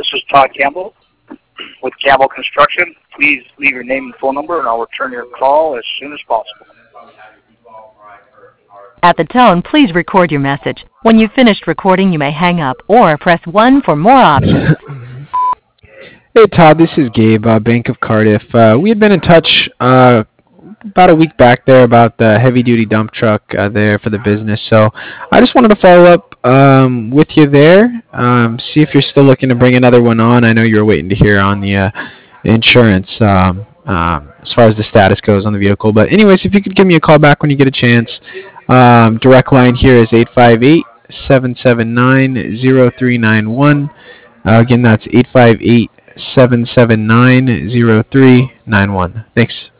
is Todd Campbell with Campbell Construction. Please leave your name and phone number, and I'll return your call as soon as possible. At the tone, please record your message. When you've finished recording, you may hang up or press 1 for more options. Hey Todd, this is Gabe, Bank of Cardiff. We had been in touch about a week back there about the heavy-duty dump truck there for the business. So I just wanted to follow up with you there, see if you're still looking to bring another one on. I know you were waiting to hear on the insurance as far as the status goes on the vehicle. But anyways, if you could give me a call back when you get a chance. Direct line here is 858-779-0391. Again, that's 858-779-0391. Thanks.